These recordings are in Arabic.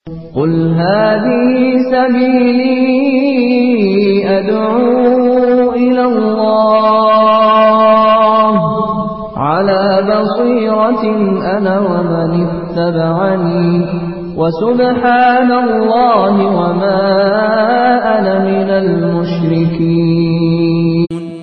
قل هذه سبيلي أدعو إلى الله على بصيرة أنا ومن اتبعني وسبحان الله وما أنا من المشركين.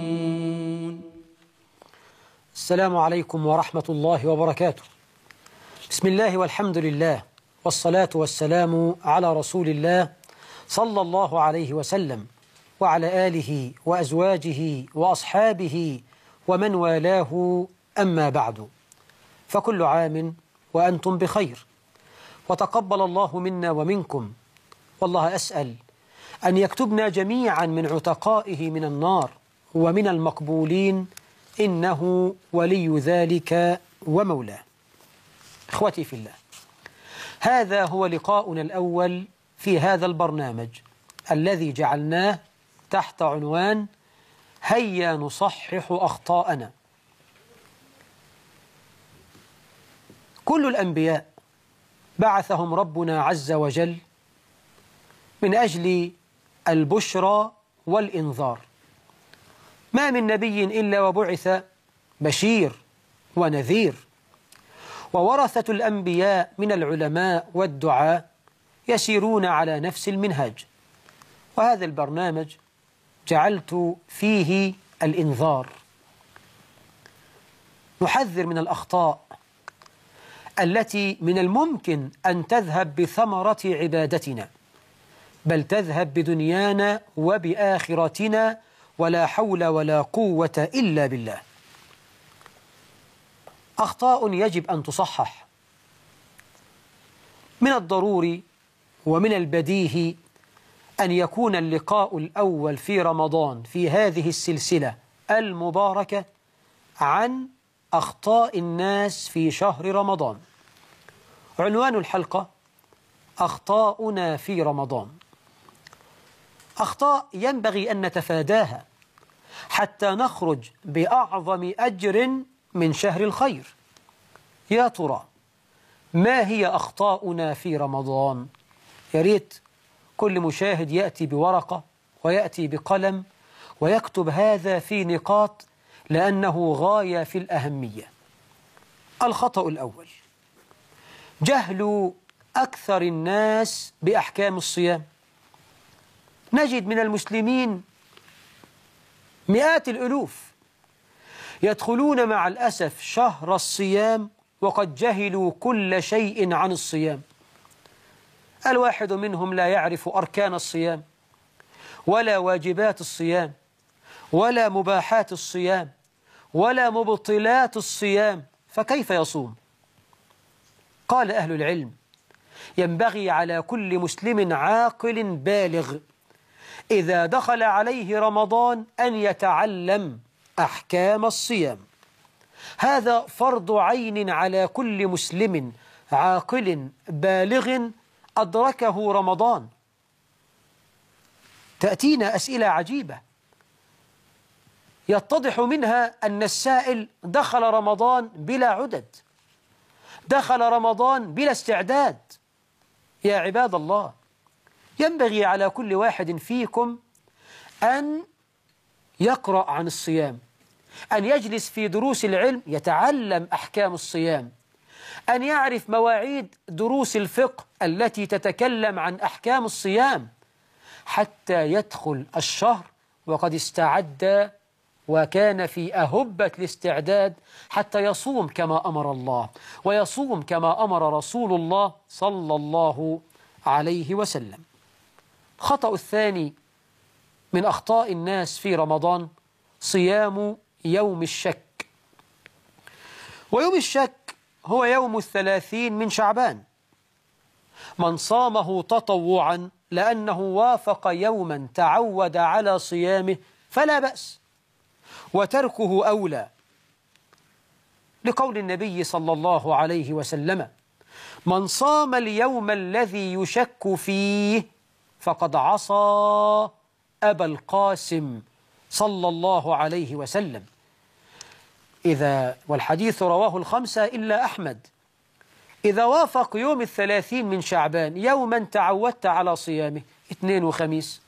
السلام عليكم ورحمة الله وبركاته. بسم الله والحمد لله والصلاة والسلام على رسول الله صلى الله عليه وسلم وعلى آله وأزواجه وأصحابه ومن والاه، أما بعد، فكل عام وأنتم بخير، وتقبل الله منا ومنكم، والله أسأل أن يكتبنا جميعا من عتقائه من النار ومن المقبولين، إنه ولي ذلك ومولاه. إخوتي في الله، هذا هو لقاؤنا الأول في هذا البرنامج الذي جعلناه تحت عنوان هيا نصحح أخطاءنا. كل الأنبياء بعثهم ربنا عز وجل من أجل البشرى والإنذار، ما من نبي إلا وبعث بشير ونذير، وورثة الأنبياء من العلماء والدعاء يسيرون على نفس المنهج، وهذا البرنامج جعلت فيه الإنذار، نحذر من الأخطاء التي من الممكن أن تذهب بثمرة عبادتنا، بل تذهب بدنيانا وبآخرتنا، ولا حول ولا قوة إلا بالله. أخطاء يجب أن تصحح. من الضروري ومن البديهي أن يكون اللقاء الأول في رمضان في هذه السلسلة المباركة عن أخطاء الناس في شهر رمضان. عنوان الحلقة: أخطاؤنا في رمضان. أخطاء ينبغي أن نتفاداها حتى نخرج بأعظم أجر من شهر الخير. يا ترى ما هي أخطاؤنا في رمضان؟ يا ريت كل مشاهد يأتي بورقة ويأتي بقلم ويكتب هذا في نقاط، لأنه غاية في الأهمية. الخطأ الأول: جهل أكثر الناس بأحكام الصيام. نجد من المسلمين مئات الألوف يدخلون مع الأسف شهر الصيام وقد جهلوا كل شيء عن الصيام. الواحد منهم لا يعرف أركان الصيام، ولا واجبات الصيام، ولا مباحات الصيام، ولا مبطلات الصيام، فكيف يصوم؟ قال أهل العلم: ينبغي على كل مسلم عاقل بالغ إذا دخل عليه رمضان أن يتعلم أحكام الصيام. هذا فرض عين على كل مسلم عاقل بالغ أدركه رمضان. تأتينا أسئلة عجيبة يتضح منها أن السائل دخل رمضان بلا عدد، دخل رمضان بلا استعداد. يا عباد الله، ينبغي على كل واحد فيكم أن يقرأ عن الصيام، أن يجلس في دروس العلم يتعلم أحكام الصيام، أن يعرف مواعيد دروس الفقه التي تتكلم عن أحكام الصيام، حتى يدخل الشهر وقد استعد وكان في أهبة الاستعداد، حتى يصوم كما أمر الله ويصوم كما أمر رسول الله صلى الله عليه وسلم. الخطأ الثاني من أخطاء الناس في رمضان: صيام يوم الشك. ويوم الشك هو يوم 30 من شعبان. من صامه تطوعا لأنه وافق يوما تعود على صيامه فلا بأس، وتركه أولى، لقول النبي صلى الله عليه وسلم: من صام اليوم الذي يشك فيه فقد عصى أبا القاسم صلى الله عليه وسلم. والحديث رواه الخمسة إلا أحمد. إذا وافق يوم 30 من شعبان يوما تعودت على صيامه، اثنين وخميس،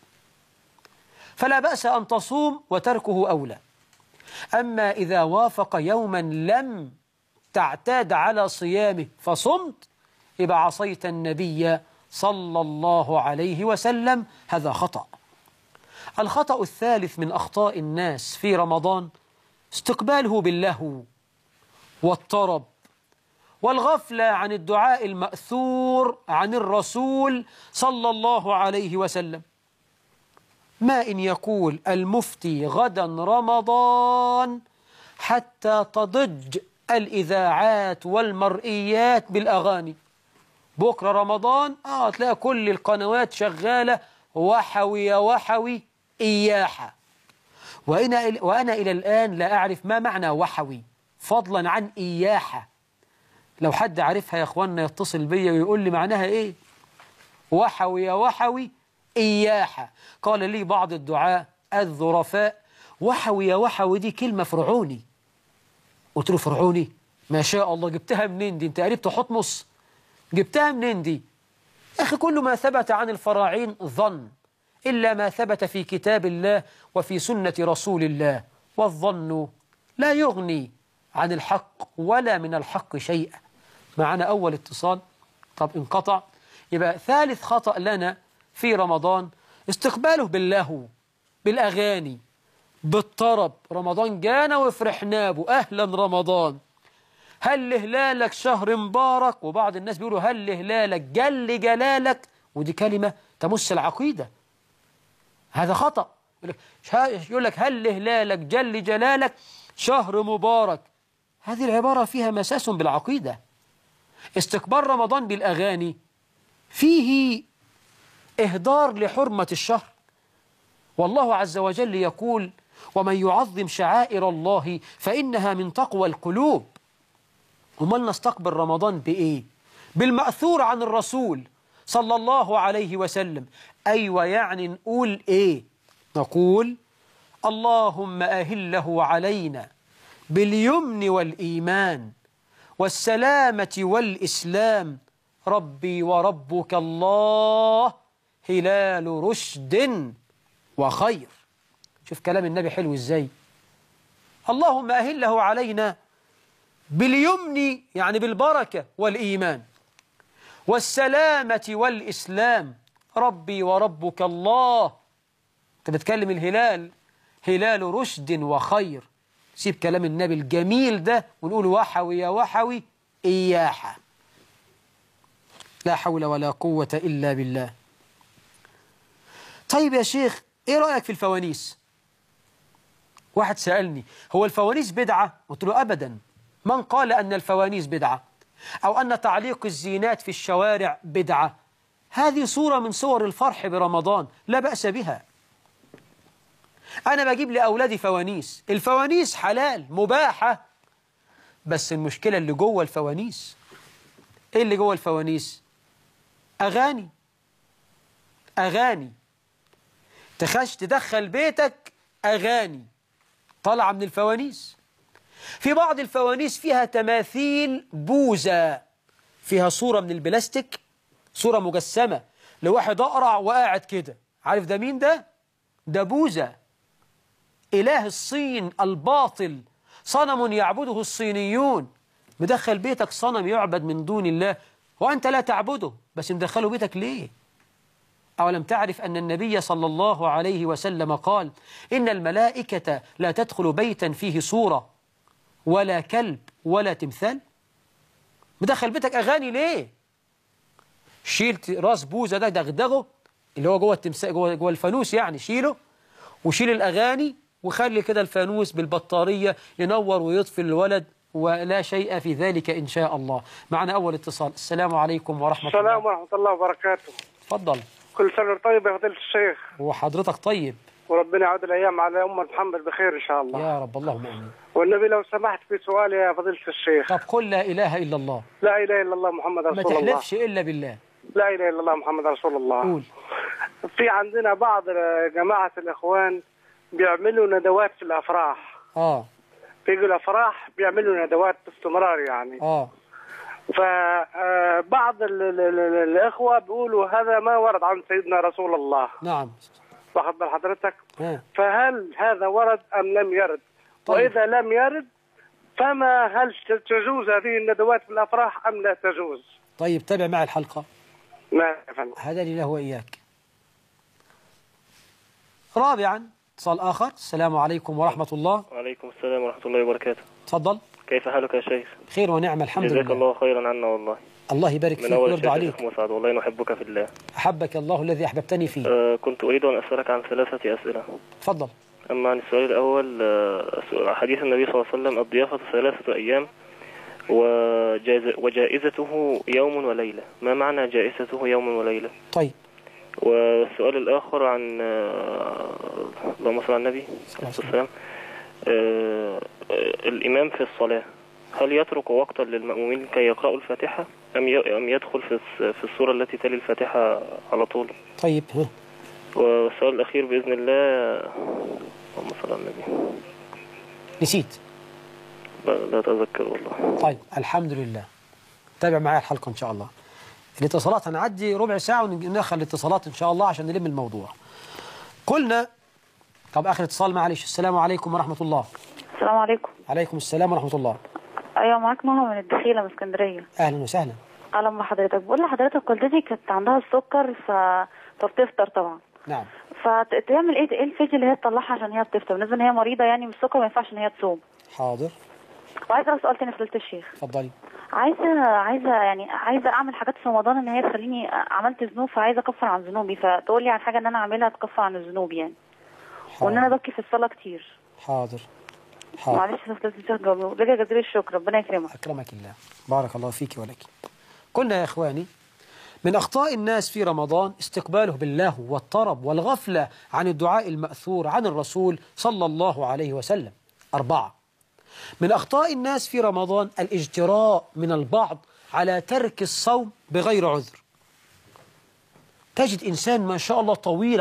فلا بأس أن تصوم وتركه أولى. أما إذا وافق يوما لم تعتاد على صيامه فصمت، يبقى عصيت النبي صلى الله عليه وسلم، هذا خطأ. الخطأ الثالث من أخطاء الناس في رمضان استقباله باللهو والطرب والغفلة عن الدعاء المأثور عن الرسول صلى الله عليه وسلم. ما إن يقول المفتي غدا رمضان حتى تضج الإذاعات والمرئيات بالأغاني، بكرة رمضان تلاقي كل القنوات شغالة وحوي وحوي إياحة. وأنا إلى الآن لا أعرف ما معنى وحوي فضلا عن إياحة. لو حد عارفها يا أخوانا يتصل بي ويقول لي معناها إيه. وحوي وحوي إياحة. قال لي بعض الدعاء الظرفاء وحوي وحوي دي كلمة فرعوني. قلت له فرعوني؟ ما شاء الله، جبتها منين دي؟ انت قريبت حطمس؟ جبتها منين دي؟ أخي كل ما ثبت عن الفراعين ظن إلا ما ثبت في كتاب الله وفي سنة رسول الله، والظن لا يغني عن الحق ولا من الحق شيئا. معنا أول اتصال. طب انقطع. يبقى ثالث خطأ لنا في رمضان استقباله باللهو، بالأغاني، بالطرب. رمضان جانا وفرحنا به، أهلا رمضان، هل هلالك شهر مبارك. وبعض الناس بيقولوا هل هلالك جل جلالك، ودي كلمة تمس العقيدة، هذا خطأ. يقول لك هل هلالك جل جلالك شهر مبارك، هذه العبارة فيها مساس بالعقيدة. استقبال رمضان بالأغاني فيه إهدار لحرمة الشهر، والله عز وجل يقول ومن يعظم شعائر الله فإنها من تقوى القلوب. ومن نستقبل رمضان بإيه؟ بالمأثور عن الرسول صلى الله عليه وسلم. أيوة، يعني نقول إيه؟ نقول اللهم أهله علينا باليمن والإيمان والسلامة والإسلام، ربي وربك الله هلال رشد وخير. شوف كلام النبي حلو إزاي. اللهم أهله علينا باليمن يعني بالبركة والإيمان، والسلامة والإسلام، ربي وربك الله. أنت بتكلم الهلال هلال رشد وخير. سيب كلام النبي الجميل ده ونقول وحوي يا وحوي إياحة. لا حول ولا قوة إلا بالله. طيب يا شيخ، إيه رأيك في الفوانيس؟ واحد سألني هو الفوانيس بدعة؟ قلت له أبدا. من قال أن الفوانيس بدعة أو أن تعليق الزينات في الشوارع بدعة؟ هذه صورة من صور الفرح برمضان، لا بأس بها. أنا بجيب لأولادي فوانيس، الفوانيس حلال مباحة، بس المشكلة اللي جوه الفوانيس. إيه اللي جوه الفوانيس؟ أغاني. أغاني تخش تدخل بيتك أغاني طالعة من الفوانيس. في بعض الفوانيس فيها تماثيل بوذا، فيها صورة من البلاستيك، صورة مجسمة لواحد أقرع وقاعد كده. عارف ده مين ده؟ ده بوذا، إله الصين الباطل، صنم يعبده الصينيون. مدخل بيتك صنم يعبد من دون الله وأنت لا تعبده، بس مدخله بيتك ليه؟ أولم تعرف أن النبي صلى الله عليه وسلم قال إن الملائكة لا تدخل بيتا فيه صورة ولا كلب ولا تمثال؟ مدخل بيتك أغاني ليه؟ شيل راس بوذا ده دغدغه اللي هو جوه التمثال جوه الفانوس، يعني شيله وشيل الأغاني وخلي كده الفانوس بالبطارية ينور ويطفي الولد، ولا شيء في ذلك إن شاء الله. معنا أول اتصال. السلام عليكم ورحمة الله. السلام ورحمة الله وبركاته. تفضل. كل سنة طيب يا فضيلة الشيخ. وحضرتك طيب. وربنا يعود الأيام على أمة محمد بخير إن شاء الله. يا رب، اللهم آمين. والنبي لو سمحت في سؤال يا فضيلة الشيخ. طب قل لا إله إلا الله. لا إله إلا الله محمد رسول الله. ما تحلفش إلا بالله. لا إله إلا الله محمد رسول الله. قول. في عندنا بعض جماعة الإخوان بيعملوا ندوات في الأفراح. آه. في الأفراح بيعملوا ندوات باستمرار يعني. فبعض الإخوة بيقولوا هذا ما ورد عن سيدنا رسول الله. نعم. واخد بال حضرتك؟ فهل هذا ورد أم لم يرد؟ طيب. وإذا لم يرد فما هل تجوز هذه الندوات في الأفراح أم لا تجوز؟ طيب تابع معي الحلقة. نعم يا فندم. هذا لي له وإياك. رابعا اتصال آخر. السلام عليكم ورحمة الله. وعليكم السلام ورحمة الله وبركاته. تفضل. كيف حالك يا شيخ؟ خير ونعم الحمد لله. جزاك الله خيرا عنا والله. الله يبارك فيك ويرضى عليك. مسعد والله نحبك في الله. أحبك الله الذي أحببتني فيه. كنت أريد أن أسألك عن 3 أسئلة. تفضل. أما عن السؤال الأول، حديث النبي صلى الله عليه وسلم الضيافة 3 أيام وجائزته يوم وليلة، ما معنى جائزته يوم وليلة؟ طيب. والسؤال الآخر عن اللهم صل على النبي صلى الله عليه وسلم، الإمام في الصلاة هل يترك وقتا للمأمومين كي يقرأوا الفاتحة أم يدخل في السورة التي تلي الفاتحة على طول؟ طيب. والسؤال الأخير بإذن الله، اللهم صل على النبي. نسيت؟ لا أتذكر والله. طيب الحمد لله. تابع معي الحلقة إن شاء الله. الاتصالات هنعدي ربع ساعة وندخل الاتصالات إن شاء الله عشان نلم الموضوع. قلنا طب آخر اتصال معلش. السلام عليكم ورحمة الله. السلام عليكم. عليكم السلام ورحمة الله. أيوة معاك ماما من الدخيلة من اسكندرية. أهلا وسهلا. أهلا بحضرتك. بقول لحضرتك والدتي كانت عندها السكر فبتفطر طبعا. نعم. فتعمل إيه الفيديو اللي هي تطلعها عشان هي بتفطر بالنسبة إن هي مريضة يعني من السكر ما ينفعش إن هي تصوم. حاضر. وعايزة أسأل تاني فضيلة الشيخ. اتفضلي. عايزة أعمل حاجات في رمضان إن هي تخليني عملت ذنوب فعايزة أكفر عن ذنوبي، فتقول لي عن حاجة إن أنا أعملها تكفر عن الذنوب يعني. وإن أنا ببكي في الصلاة كتير. حاضر. معلش يا فضيلة الشيخ جاوبني. لك جزيل الشكر، ربنا يكرمك. أكرمك الله. بارك الله فيك ولك. قلنا يا إخواني من أخطاء الناس في رمضان استقباله باللهو والطرب والغفلة عن الدعاء المأثور عن الرسول صلى الله عليه وسلم. 4. من أخطاء الناس في رمضان الاجتراء من البعض على ترك الصوم بغير عذر. تجد إنسان ما شاء الله طويل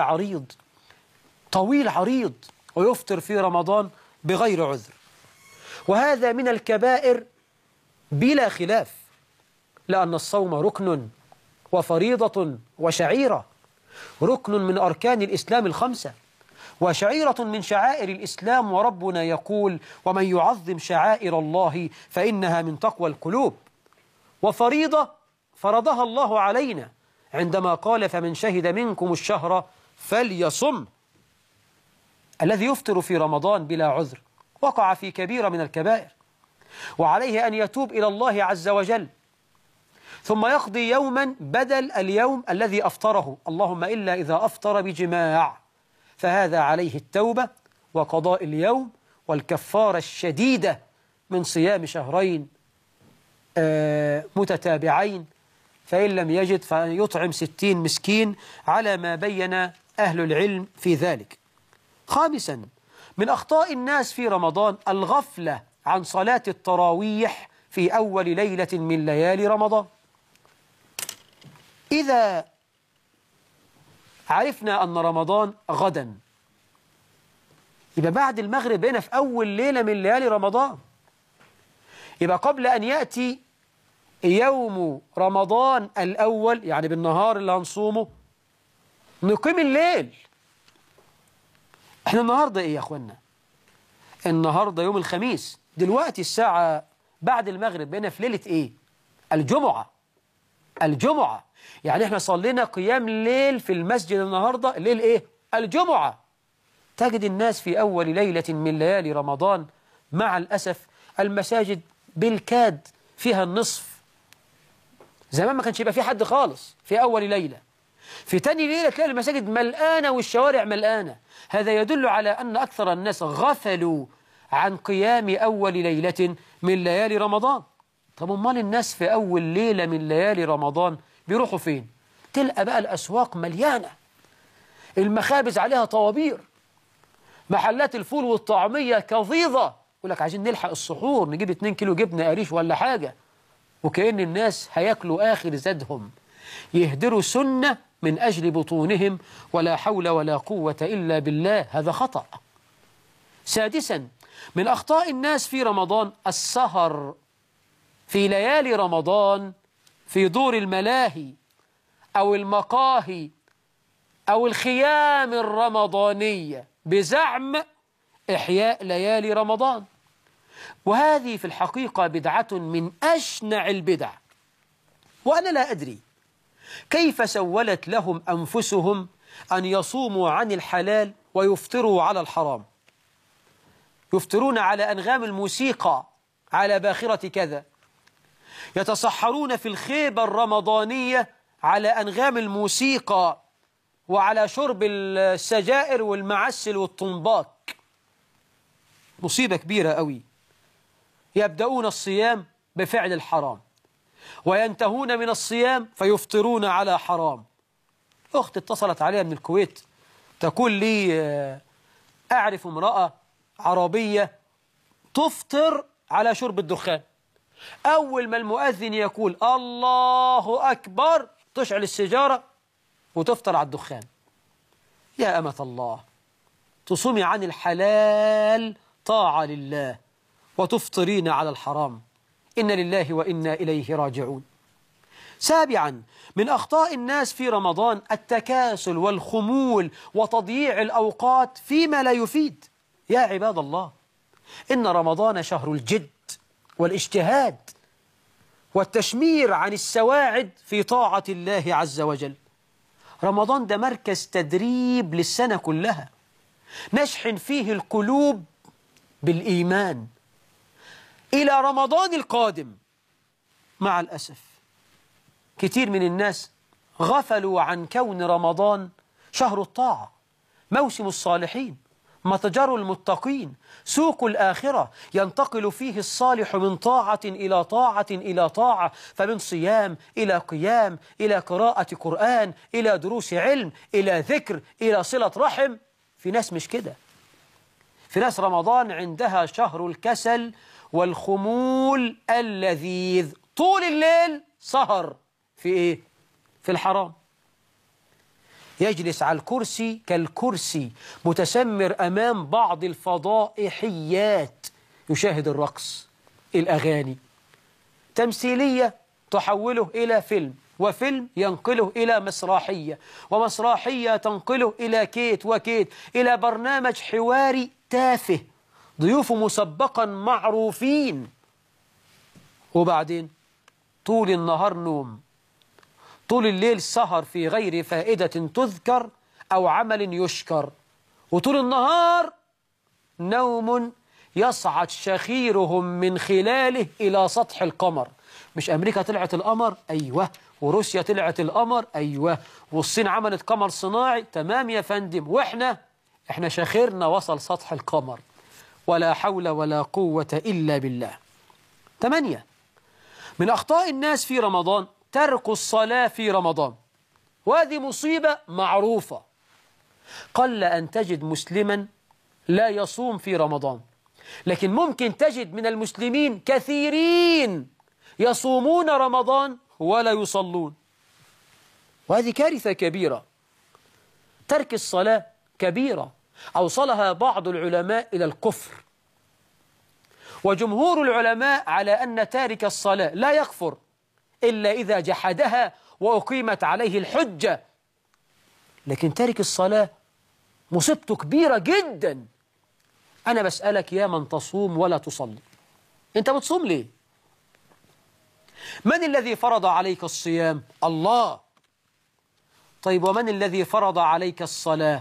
عريض ويفطر في رمضان بغير عذر، وهذا من الكبائر بلا خلاف، لأن الصوم ركن وفريضة وشعيرة، ركن من أركان الإسلام 5 وشعيرة من شعائر الإسلام، وربنا يقول ومن يعظم شعائر الله فإنها من تقوى القلوب، وفريضة فرضها الله علينا عندما قال فمن شهد منكم الشهر فليصم. الذي يفطر في رمضان بلا عذر وقع في كبيرة من الكبائر، وعليه أن يتوب إلى الله عز وجل ثم يقضي يوما بدل اليوم الذي أفطره، اللهم إلا إذا أفطر بجماع، فهذا عليه التوبة وقضاء اليوم والكفارة الشديدة من صيام شهرين متتابعين، فإن لم يجد فيطعم 60 مسكين على ما بين أهل العلم في ذلك. 5. من أخطاء الناس في رمضان الغفلة عن صلاة التراويح في أول ليلة من ليالي رمضان. إذا عرفنا أن رمضان غدا يبقى بعد المغرب هنا في أول ليلة من ليالي رمضان، يبقى قبل أن يأتي يوم رمضان الأول يعني بالنهار اللي هنصومه نقيم الليل. احنا النهاردة ايه يا اخوانا؟ النهاردة يوم الخميس، دلوقتي الساعة بعد المغرب بقينا في ليلة ايه؟ الجمعة. يعني احنا صلينا قيام ليل في المسجد النهاردة الليل ايه؟ الجمعة. تجد الناس في أول ليلة من ليالي رمضان مع الأسف المساجد بالكاد فيها النصف. زمان ما كانش يبقى في حد خالص في أول ليلة، في تاني ليلة تلاقي المساجد ملآنة والشوارع ملآنة. هذا يدل على أن أكثر الناس غفلوا عن قيام أول ليلة من ليالي رمضان. طب امال الناس في أول ليلة من ليالي رمضان بيروحوا فين؟ تلقى بقى الأسواق مليانة، المخابز عليها طوابير، محلات الفول والطعمية كظيظة، يقول لك عايزين نلحق السحور نجيب 2 كيلو جبنة قريش ولا حاجة، وكأن الناس هياكلوا آخر زادهم، يهدروا سنة من أجل بطونهم، ولا حول ولا قوة إلا بالله. هذا خطأ. 6. من أخطاء الناس في رمضان السهر في ليالي رمضان في دور الملاهي أو المقاهي أو الخيام الرمضانية بزعم إحياء ليالي رمضان، وهذه في الحقيقة بدعة من أشنع البدع. وأنا لا أدري كيف سولت لهم أنفسهم أن يصوموا عن الحلال ويفطروا على الحرام، يفطرون على أنغام الموسيقى، على باخرة كذا، يتصحرون في الخيبة الرمضانية على أنغام الموسيقى وعلى شرب السجائر والمعسل والطنباك. مصيبة كبيرة قوي. يبدأون الصيام بفعل الحرام وينتهون من الصيام فيفطرون على حرام. أخت اتصلت عليها من الكويت تقول لي أعرف امرأة عربية تفطر على شرب الدخان، أول ما المؤذن يقول الله أكبر تشعل السيجارة وتفطر على الدخان. يا أمة الله، تصومي عن الحلال طاعة لله وتفطرين على الحرام، إن لله وإنا إليه راجعون. سابعا، من أخطاء الناس في رمضان التكاسل والخمول وتضييع الأوقات فيما لا يفيد. يا عباد الله، إن رمضان شهر الجد والاجتهاد والتشمير عن السواعد في طاعة الله عز وجل. رمضان ده مركز تدريب للسنة كلها، نشحن فيه القلوب بالإيمان إلى رمضان القادم. مع الأسف كتير من الناس غفلوا عن كون رمضان شهر الطاعة، موسم الصالحين، متجر المتقين، سوق الآخرة، ينتقل فيه الصالح من طاعة إلى طاعة إلى طاعة، فمن صيام إلى قيام إلى قراءة قرآن إلى دروس علم إلى ذكر إلى صلة رحم. في ناس مش كده، في ناس رمضان عندها شهر الكسل والخمول اللذيذ، طول الليل سهر في إيه؟ في الحرام. يجلس على الكرسي كالكرسي متسمر أمام بعض الفضائحيات، يشاهد الرقص، الأغاني، تمثيلية تحوله إلى فيلم، وفيلم ينقله إلى مسرحية، ومسرحية تنقله إلى كيت وكيت، إلى برنامج حواري تافه ضيوفه مسبقا معروفين. وبعدين طول النهار نوم، طول الليل سهر في غير فائدة تذكر أو عمل يشكر، وطول النهار نوم يصعد شخيرهم من خلاله إلى سطح القمر. مش أمريكا طلعت القمر؟ أيوة. وروسيا طلعت القمر؟ أيوة. والصين عملت قمر صناعي؟ تمام يا فندم. وإحنا شخيرنا وصل سطح القمر. ولا حول ولا قوة إلا بالله. 8، من أخطاء الناس في رمضان ترك الصلاة في رمضان، وهذه مصيبة معروفة. قل أن تجد مسلما لا يصوم في رمضان، لكن ممكن تجد من المسلمين كثيرين يصومون رمضان ولا يصلون، وهذه كارثة كبيرة. ترك الصلاة كبيرة أوصلها بعض العلماء إلى الكفر، وجمهور العلماء على أن تارك الصلاة لا يكفر إلا إذا جحدها وأقيمت عليه الحجة، لكن تارك الصلاة مصيبته كبيرة جدا. أنا بسألك يا من تصوم ولا تصلي، أنت بتصوم ليه؟ من الذي فرض عليك الصيام؟ الله. طيب ومن الذي فرض عليك الصلاة؟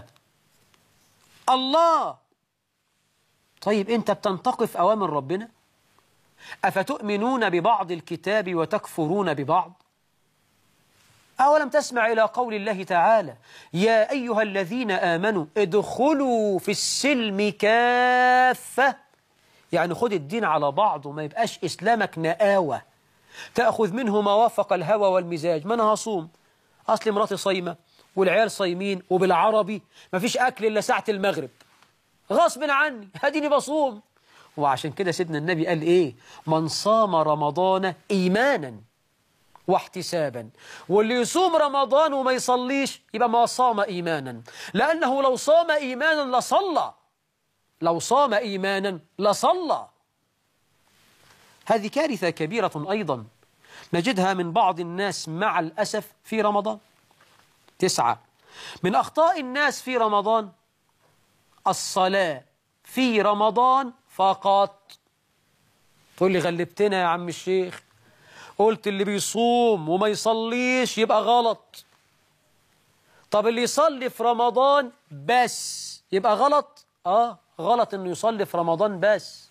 الله. طيب أنت بتنتقف أوامر ربنا؟ أفتؤمنون ببعض الكتاب وتكفرون ببعض؟ أولم تسمع إلى قول الله تعالى يا أيها الذين آمنوا ادخلوا في السلم كافة، يعني خد الدين على بعضه، ما يبقاش إسلامك نآوة تأخذ منه ما وافق الهوى والمزاج. ما أنا هصوم، أصل مراتي صايمة والعيال صايمين، وبالعربي ما فيش أكل إلا ساعة المغرب، غصب عني هديني بصوم. وعشان كده سيدنا النبي قال إيه؟ من صام رمضان إيمانا واحتسابا. واللي يصوم رمضان وما يصليش يبقى ما صام إيمانا، لأنه لو صام إيمانا لصلى، لو صام إيمانا لصلى. هذه كارثة كبيرة أيضا نجدها من بعض الناس مع الأسف في رمضان. 9 من أخطاء الناس في رمضان الصلاة في رمضان فقط. تقول لي غلبتنا يا عم الشيخ، قلت اللي بيصوم وما يصليش يبقى غلط. طب اللي يصلي في رمضان بس يبقى غلط؟ غلط انه يصلي في رمضان بس.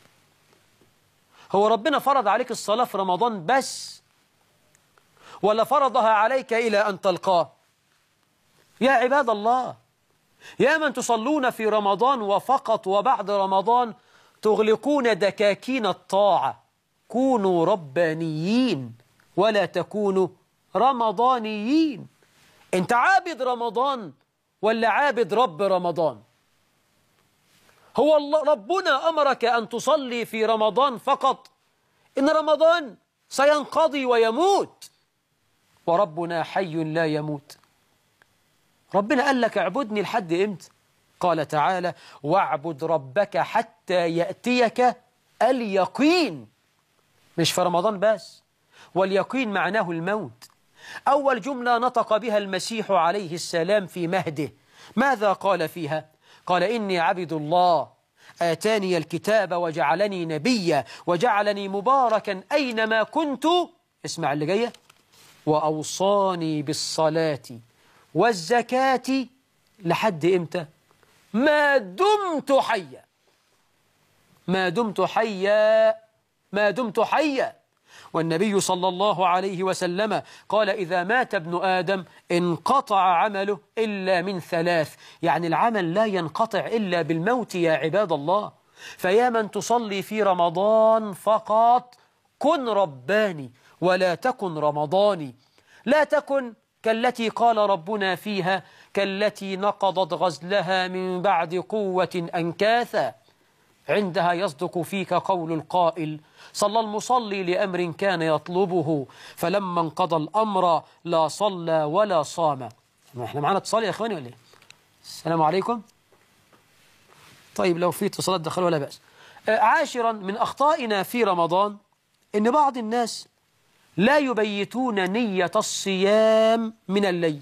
هو ربنا فرض عليك الصلاة في رمضان بس ولا فرضها عليك إلى أن تلقاه؟ يا عباد الله، يا من تصلون في رمضان وفقط وبعد رمضان تغلقون دكاكين الطاعة، كونوا ربانيين ولا تكونوا رمضانيين. انت عابد رمضان ولا عابد رب رمضان؟ هو الله ربنا أمرك أن تصلي في رمضان فقط؟ إن رمضان سينقضي ويموت وربنا حي لا يموت. ربنا قال لك اعبدني لحد إمتى؟ قال تعالى واعبد ربك حتى يأتيك اليقين. مش في رمضان بس، واليقين معناه الموت. أول جملة نطق بها المسيح عليه السلام في مهده ماذا قال فيها؟ قال إني عبد الله آتاني الكتاب وجعلني نبيا وجعلني مباركا أينما كنت، اسمع اللي جاية، وأوصاني بالصلاة والزكاة لحد إمتى؟ ما دمت حيا. ما دمت حيا، ما دمت حيا. والنبي صلى الله عليه وسلم قال إذا مات ابن آدم انقطع عمله إلا من 3، يعني العمل لا ينقطع إلا بالموت يا عباد الله. فيا من تصلي في رمضان فقط كن رباني ولا تكن رمضاني. لا تكن كالتي قال ربنا فيها كالتي نقضت غزلها من بعد قوة أنكاثا. عندها يصدق فيك قول القائل صلى المصلي لأمر كان يطلبه فلما انقضى الأمر لا صلى ولا صام. احنا معانا اتصال يا اخواني ولا ايه؟ السلام عليكم. طيب لو في اتصالات دخلوا ولا بأس. 10 من أخطائنا في رمضان إن بعض الناس لا يبيتون نية الصيام من الليل.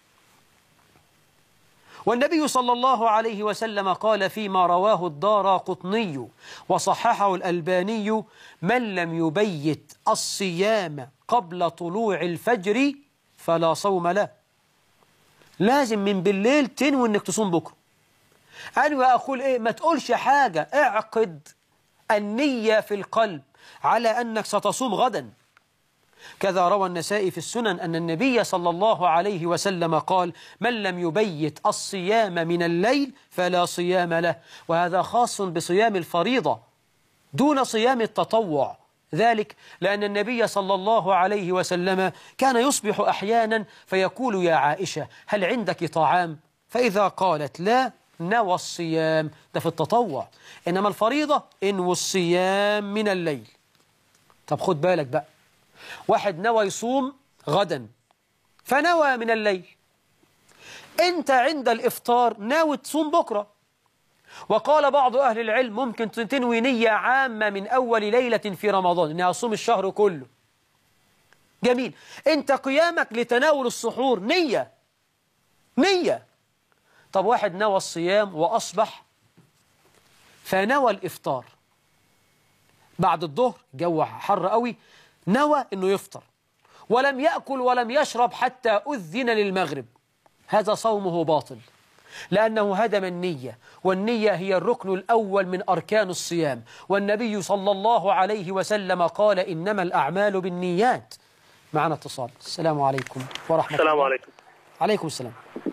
والنبي صلى الله عليه وسلم قال فيما رواه الدارقطني وصححه الألباني من لم يبيت الصيام قبل طلوع الفجر فلا صوم له. لازم من بالليل تنوي انك تصوم بكره. أنا أقول إيه؟ ما تقولش حاجة، اعقد النية في القلب على أنك ستصوم غدا. كذا روى النسائي في السنن أن النبي صلى الله عليه وسلم قال من لم يبيت الصيام من الليل فلا صيام له. وهذا خاص بصيام الفريضة دون صيام التطوع، ذلك لأن النبي صلى الله عليه وسلم كان يصبح أحيانا فيقول يا عائشة هل عندك طعام؟ فإذا قالت لا نوى الصيام، ده في التطوع. إنما الفريضة انوي الصيام من الليل. طب خد بالك بقى، واحد نوى يصوم غدا فنوى من الليل، انت عند الإفطار ناوي تصوم بكرة. وقال بعض أهل العلم ممكن تنوي نية عامة من أول ليلة في رمضان إني أصوم الشهر كله. جميل، انت قيامك لتناول السحور نية. طب واحد نوى الصيام وأصبح فنوى الإفطار بعد الظهر، جو حر قوي، نوى أنه يفطر ولم يأكل ولم يشرب حتى أذن للمغرب، هذا صومه باطل لأنه هدم النية، والنية هي الركن الأول من أركان الصيام. والنبي صلى الله عليه وسلم قال إنما الأعمال بالنيات. معنا اتصال. السلام عليكم ورحمة الله. السلام عليكم. عليكم السلام.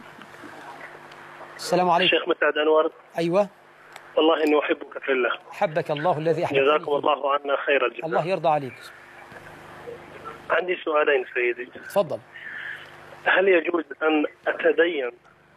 السلام عليكم. الشيخ مسعد أنور. أيوة. والله إني أحبك في الله. حبك الله الذي أحببني. جزاكم الله عنا خير الجزاء. الله يرضى عليك. عندي سؤالين سيدي. تفضل. هل يجوز أن أتدين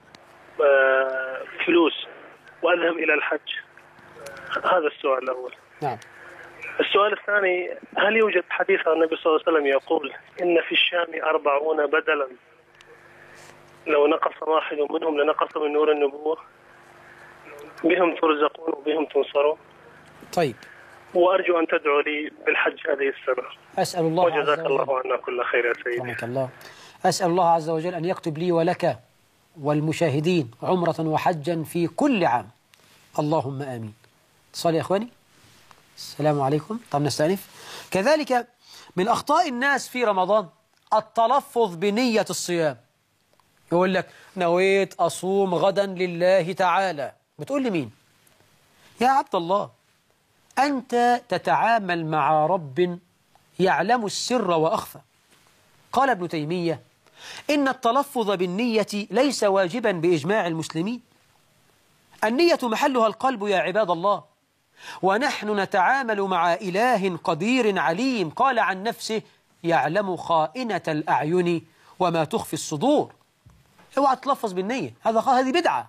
فلوس وأذهب إلى الحج؟ هذا السؤال الأول. نعم. السؤال الثاني، هل يوجد حديث عن النبي صلى الله عليه وسلم يقول إن في الشام 40 بدلا لو نقص واحد منهم لنقص من نور النبوة، بهم ترزقون وبهم تنصرون؟ طيب وأرجو أن تدعو لي بالحج هذه السنة. أسأل الله عز وجل. وجزاك الله عنا كل خير يا سيدي. رحمك الله. أسأل الله عز وجل أن يكتب لي ولك والمشاهدين عمرة وحجا في كل عام. اللهم آمين. اتصال يا أخواني. السلام عليكم. طب نستأنف. كذلك من أخطاء الناس في رمضان التلفظ بنية الصيام. يقول لك نويت أصوم غدا لله تعالى. بتقول لي مين؟ يا عبد الله، أنت تتعامل مع رب يعلم السر وأخفى. قال ابن تيمية إن التلفظ بالنية ليس واجبا بإجماع المسلمين. النية محلها القلب يا عباد الله، ونحن نتعامل مع إله قدير عليم قال عن نفسه يعلم خائنة الأعين وما تخفي الصدور. اوعى تلفظ بالنية، هذه بدعة.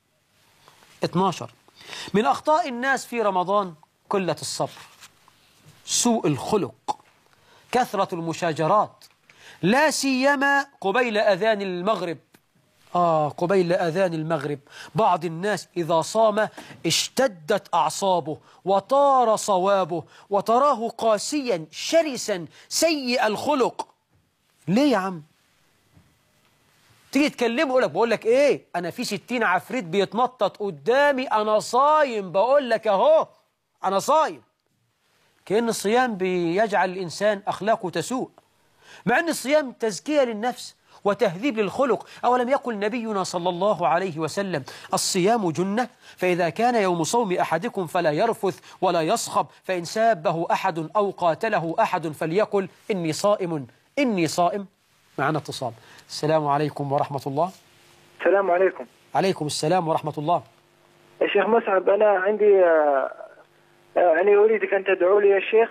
12 من أخطاء الناس في رمضان قلة الصبر، سوء الخلق، كثرة المشاجرات، لا سيما قبيل أذان المغرب. قبيل أذان المغرب بعض الناس إذا صام اشتدت أعصابه وطار صوابه وتراه قاسيا شرسا سيء الخلق. ليه يا عم؟ تيجي تكلمه بقول لك إيه؟ أنا في 60 عفريت بيتنطط قدامي، أنا صايم، بقول لك أهو أنا صايم. كأن الصيام بيجعل الإنسان أخلاقه تسوء، مع أن الصيام تزكية للنفس وتهذيب للخلق. أولم يقل نبينا صلى الله عليه وسلم الصيام جنة، فإذا كان يوم صوم أحدكم فلا يرفث ولا يصخب، فإن سابه أحد أو قاتله أحد فليقل إني صائم إني صائم. معنا اتصال. السلام عليكم ورحمة الله. السلام عليكم. عليكم السلام ورحمة الله. يا شيخ مصعب، أنا عندي يعني أريدك أن تدعو لي يا شيخ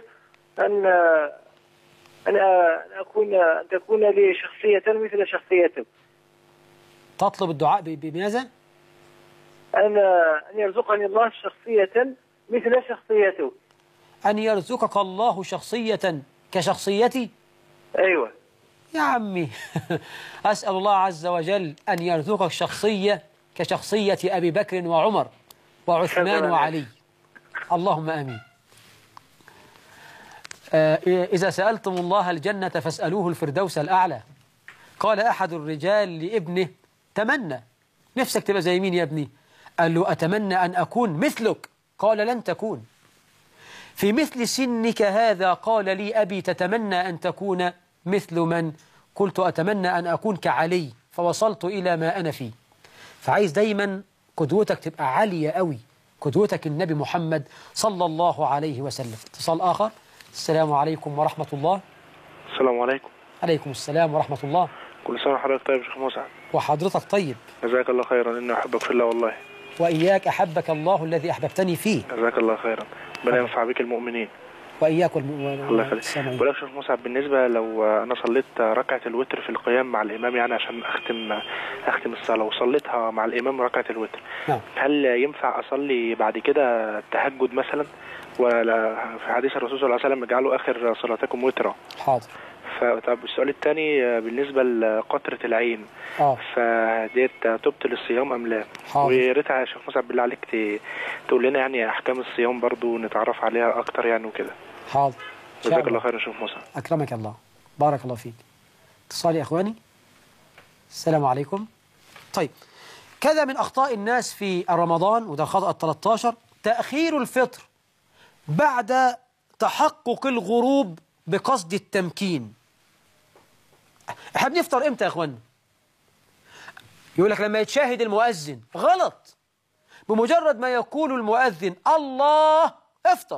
أن تكون لي شخصية مثل شخصيتك. تطلب الدعاء بماذا؟ أن يرزقني الله شخصية مثل شخصيته. أن يرزقك الله شخصية كشخصيتي؟ أيوة يا عمي. أسأل الله عز وجل أن يرزقك شخصية كشخصية أبي بكر وعمر وعثمان وعلي. اللهم آمين. إذا سألتم الله الجنة فاسألوه الفردوس الأعلى. قال أحد الرجال لابنه تمنى نفسك تبقى زي مين يا ابني؟ قال له أتمنى أن أكون مثلك. قال لن تكون. في مثل سنك هذا قال لي أبي تتمنى أن تكون مثل من؟ قلت أتمنى أن أكون كعلي، فوصلت إلى ما أنا فيه. فعايز دايما قدوتك تبقى عالية قوي، قدوتك النبي محمد صلى الله عليه وسلم. اتصال آخر. السلام عليكم ورحمة الله. السلام عليكم. عليكم السلام ورحمة الله. كل سنة وحضرتك طيب يا شيخ مسعد. وحضرتك طيب. جزاك الله خيرا، إني أحبك في الله والله. وإياك أحبك الله الذي أحببتني فيه. جزاك الله خيرا، ربنا ينفع بك المؤمنين. وإياك الله يخليك. بقول لك شيخ مسعد، بالنسبة لو أنا صليت ركعة الوتر في القيام مع الإمام، يعني عشان أختم الصلاة وصليتها مع الإمام ركعة الوتر، نعم، هل ينفع أصلي بعد كده التهجد مثلا؟ ولا في حديث الرسول صلى الله عليه وسلم اجعلوا آخر صلاتكم وترا؟ حاضر. طب السؤال الثاني بالنسبة لقطرة العين، فديت تبطل الصيام أم لا؟ ويا ريت يا شيخ مسعد بالله عليك تقول لنا يعني أحكام الصيام برضو نتعرف عليها أكتر يعني وكده. حاضر. جزاك الله خير يا شيخ مسعد. أكرمك الله، بارك الله فيك. اتصال يا إخواني. السلام عليكم. طيب، كذا من أخطاء الناس في رمضان، وده الخطأ 13، تأخير الفطر بعد تحقق الغروب بقصد التمكين. احنا بنفطر امتى يا اخوانا؟ يقول لك لما يتشاهد المؤذن. غلط. بمجرد ما يقول المؤذن الله افطر،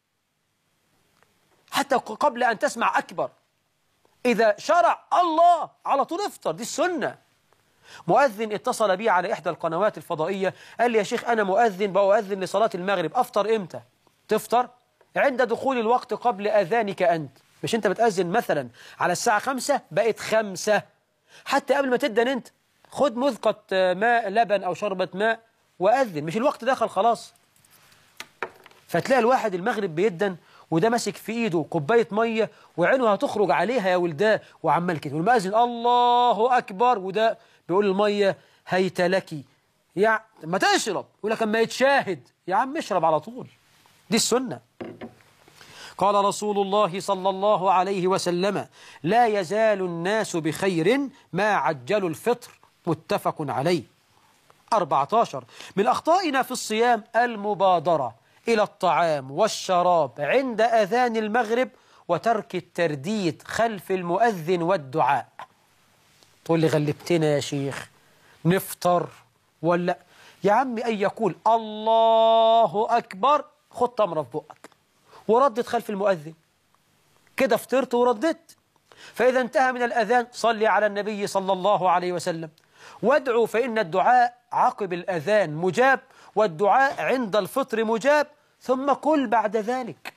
حتى قبل ان تسمع اكبر. اذا شرع الله على طول افطر، دي السنه. مؤذن اتصل بي على احدى القنوات الفضائيه، قال لي يا شيخ انا مؤذن بأؤذن لصلاه المغرب، افطر امتى؟ تفطر عند دخول الوقت قبل اذانك انت. مش انت بتأذن مثلا على الساعة 5 بقت 5، حتى قبل ما تدن انت خد مذقة ماء لبن او شربة ماء وأذن، مش الوقت دخل خلاص. فتلاقي الواحد المغرب بيدن وده ماسك في ايده كوباية مية وعينه هتخرج عليها يا ولداه، وعمال كده والمأذن الله اكبر وده بيقول المية هيت لك، يا ما تشرب، يقول لك اما يتشاهد. يا عم اشرب على طول، دي السنة. قال رسول الله صلى الله عليه وسلم: لا يزال الناس بخير ما عجلوا الفطر، متفق عليه. 14 من أخطائنا في الصيام المبادرة إلى الطعام والشراب عند أذان المغرب وترك الترديد خلف المؤذن والدعاء. تقول لي غلبتنا يا شيخ، نفطر ولا يا عمي؟ أن يقول الله أكبر، خد تمرة في بقك وردت خلف المؤذن، كده فطرت وردت. فإذا انتهى من الأذان صلي على النبي صلى الله عليه وسلم وادعوا، فإن الدعاء عقب الأذان مجاب والدعاء عند الفطر مجاب، ثم كل بعد ذلك.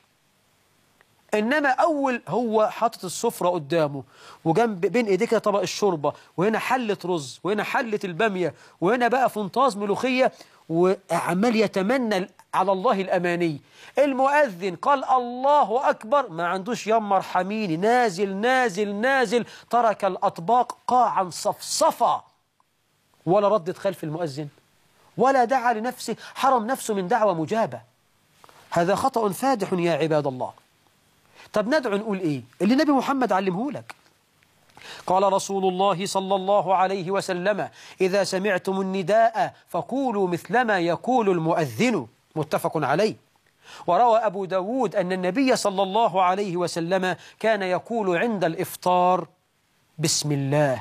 إنما أول هو حاطط السفرة قدامه وجنب بين إيديك طبق الشوربة، وهنا حلة رز، وهنا حلة البامية، وهنا بقى فنطاز ملوخية، وعمال يتمنى على الله الأماني. المؤذن قال الله أكبر، ما عندوش يمر حميني، نازل نازل نازل، ترك الأطباق قاعا صفصفا، ولا ردت خلف المؤذن ولا دعا لنفسه، حرم نفسه من دعوة مجابة. هذا خطأ فادح يا عباد الله. طب ندعو نقول إيه اللي نبي محمد علمه لك؟ قال رسول الله صلى الله عليه وسلم: إذا سمعتم النداء فقولوا مثلما يقول المؤذن، متفق عليه. وروى أبو داود أن النبي صلى الله عليه وسلم كان يقول عند الإفطار: بسم الله،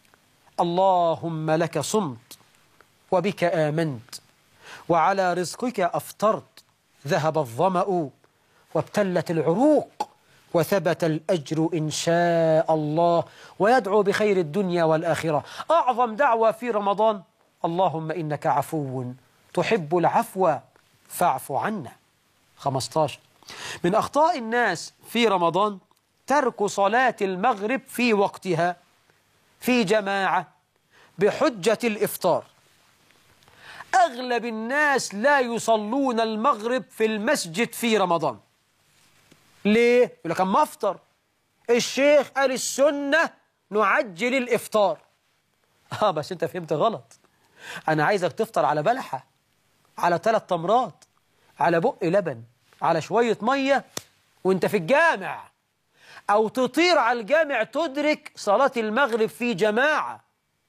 اللهم لك صمت وبك آمنت وعلى رزقك أفطرت، ذهب الظمأ وابتلت العروق وثبت الأجر إن شاء الله. ويدعو بخير الدنيا والآخرة. أعظم دعوة في رمضان: اللهم إنك عفو تحب العفو فاعف عنا. 15 من أخطاء الناس في رمضان ترك صلاة المغرب في وقتها في جماعة بحجة الإفطار. أغلب الناس لا يصلون المغرب في المسجد في رمضان. ليه؟ يقول لك أما أفطر، الشيخ قال السنة نعجل الإفطار. بس أنت فهمت غلط. أنا عايزك تفطر على بلحة، على 3 تمرات، على بق لبن، على شوية مية وانت في الجامع، أو تطير على الجامع تدرك صلاة المغرب في جماعة،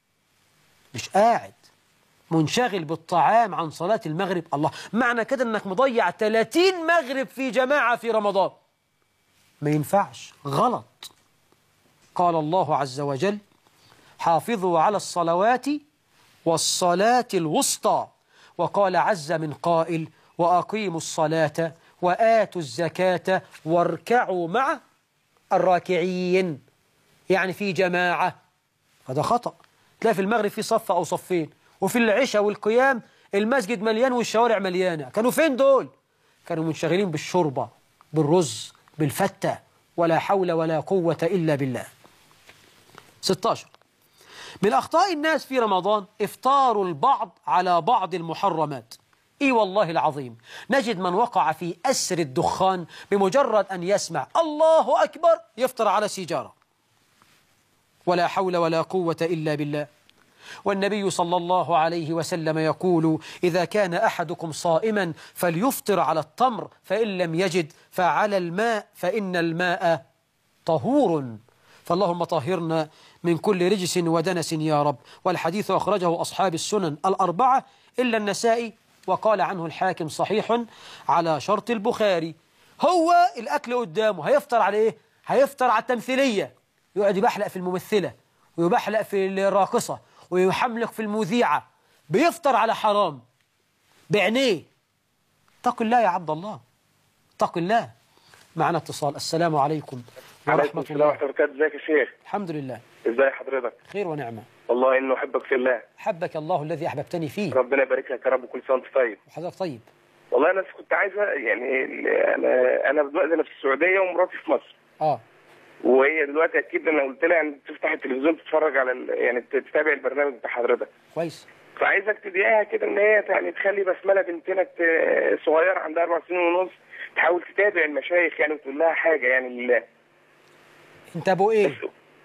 مش قاعد منشغل بالطعام عن صلاة المغرب. الله، معنى كده أنك مضيع 30 مغرب في جماعة في رمضان. ما ينفعش، غلط. قال الله عز وجل: حافظوا على الصلوات والصلاة الوسطى. وقال عز من قائل: وأقيموا الصلاة وآتوا الزكاة واركعوا مع الراكعين، يعني في جماعة. هذا خطأ. تلاقي في المغرب في صف أو صفين، وفي العشاء والقيام المسجد مليان والشوارع مليانة. كانوا فين دول؟ كانوا منشغلين بالشوربة، بالرز، بالفتة، ولا حول ولا قوة إلا بالله. 16 من أخطاء الناس في رمضان إفطار البعض على بعض المحرمات. إي والله العظيم نجد من وقع في أسر الدخان بمجرد أن يسمع الله أكبر يفطر على سيجارة، ولا حول ولا قوة إلا بالله. والنبي صلى الله عليه وسلم يقول: إذا كان أحدكم صائما فليفطر على التمر، فإن لم يجد فعلى الماء، فإن الماء طهور. فاللهم طهرنا من كل رجس ودنس يا رب. والحديث أخرجه أصحاب السنن الأربعة إلا النسائي، وقال عنه الحاكم صحيح على شرط البخاري. هو الأكل قدامه، هيفطر على إيه؟ هيفطر على التمثيلية، يقعد يبحلق في الممثلة ويبحلق في الراقصة ويحملق في المذيعة، بيفطر على حرام بعينيه. اتق الله يا عبد الله، اتق الله. معنا اتصال. السلام عليكم ورحمة الله وبركاته. ازيك يا شيخ؟ الحمد لله. ازي حضرتك؟ خير ونعمة. والله انه احبك في الله. حبك الله الذي احببتني فيه. ربنا يبارك لك يا رب، وكل سنه وانت طيب. وحضرتك طيب. والله انا كنت عايزه يعني انا دلوقتي انا في السعوديه ومراتي في مصر. وهي دلوقتي اكيد انا قلت لها يعني تفتح التلفزيون تتفرج على يعني تتابع البرنامج بتاع حضرتك. كويس. فعايزك تدعيها كده ان هي يعني تخلي بسمله بنتنا صغيره عندها 4 سنين ونص تحاول تتابع المشايخ يعني وتقول لها حاجه يعني لله. انت ابو ايه؟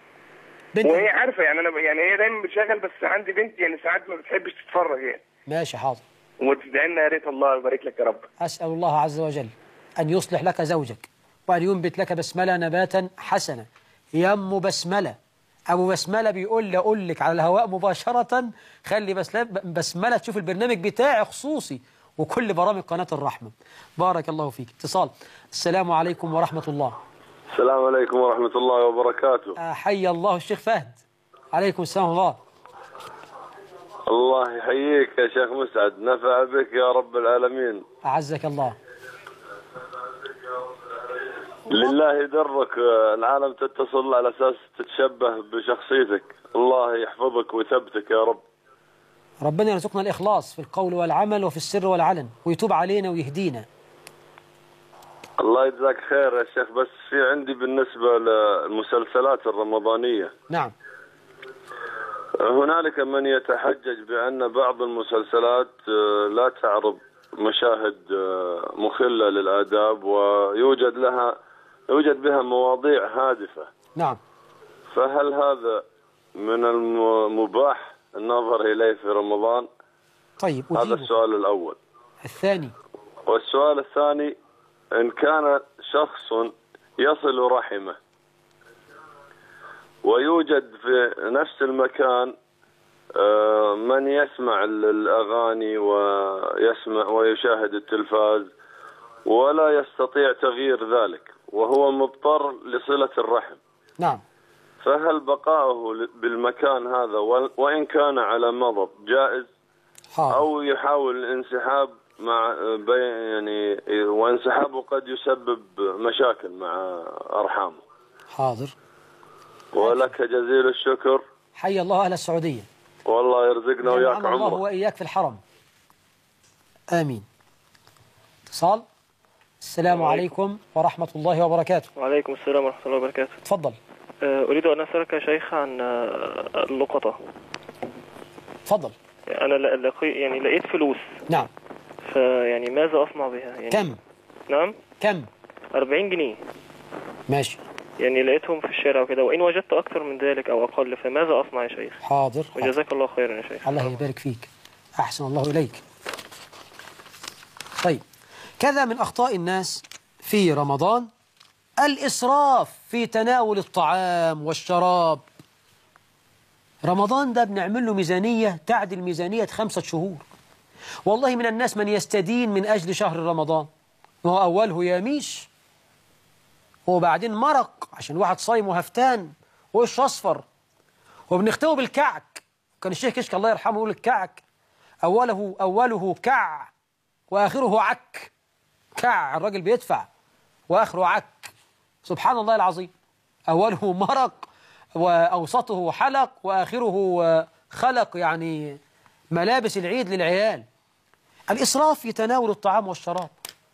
وهي عارفه يعني انا يعني هي دايما بتشغل، بس عندي بنت يعني ساعات ما بتحبش تتفرج يعني. ماشي حاضر. وتدعي لنا يا ريت، الله يبارك لك يا رب. اسال الله عز وجل ان يصلح لك زوجك وأن ينبت لك بسملة نباتا حسنا. يا أم بسملة، أبو بسملة بيقول لي أقول لك على الهواء مباشرة خلي بسملة تشوف البرنامج بتاعي خصوصي وكل برامج قناة الرحمة. بارك الله فيك. اتصال. السلام عليكم ورحمة الله. السلام عليكم ورحمة الله وبركاته. حي الله الشيخ فهد. عليكم السلام ورحمة الله. الله يحييك يا شيخ مسعد، نفع بك يا رب العالمين. أعزك الله. لله درك، العالم تتصل على أساس تتشبه بشخصيتك، الله يحفظك ويثبتك يا رب. ربنا يرزقنا الإخلاص في القول والعمل وفي السر والعلن ويتوب علينا ويهدينا. الله يجزاك خير يا شيخ. بس في عندي بالنسبة للمسلسلات الرمضانية. نعم. هنالك من يتحجج بأن بعض المسلسلات لا تعرض مشاهد مخلة للآداب ويوجد بها مواضيع هادفة. نعم. فهل هذا من المباح النظر إليه في رمضان؟ طيب هذا السؤال الأول. الثاني. والسؤال الثاني، إن كان شخص يصل رحمه ويوجد في نفس المكان من يسمع الأغاني ويشاهد التلفاز ولا يستطيع تغيير ذلك وهو مضطر لصلة الرحم. نعم. فهل بقاؤه بالمكان هذا وإن كان على مضض جائز؟ أو يحاول الانسحاب يعني وانسحابه قد يسبب مشاكل مع أرحامه. حاضر. ولك جزيل الشكر. حي الله أهل السعودية. والله يرزقنا وياك عمره. الله وإياك في الحرم. آمين. اتصال. السلام عليكم ورحمة الله وبركاته. وعليكم السلام ورحمة الله وبركاته. تفضل. أريد أن أسألك يا شيخ عن اللقطة. تفضل. أنا يعني لقيت فلوس. نعم. فيعني ماذا أصنع بها؟ يعني كم؟ نعم. كم؟ 40 جنيه. ماشي. يعني لقيتهم في الشارع وكده، وإن وجدت أكثر من ذلك أو أقل فماذا أصنع يا شيخ؟ حاضر. وجزاك الله خيرا يا شيخ. الله يبارك فيك. أحسن الله إليك. طيب، كذا من أخطاء الناس في رمضان الإسراف في تناول الطعام والشراب. رمضان ده بنعمل له ميزانية تعدل ميزانية 5 شهور. والله من الناس من يستدين من أجل شهر رمضان، وهو أوله ياميش وبعدين مرق عشان واحد صايم وهفتان ووش أصفر، وبنختمه بالكعك. كان الشيخ كشك الله يرحمه يقول الكعك أوله كع وآخره عك. كع الراجل بيدفع وآخره عك. سبحان الله العظيم. أوله مرق وأوسطه حلق وآخره خلق، يعني ملابس العيد للعيال. الإسراف في تناول الطعام والشراب.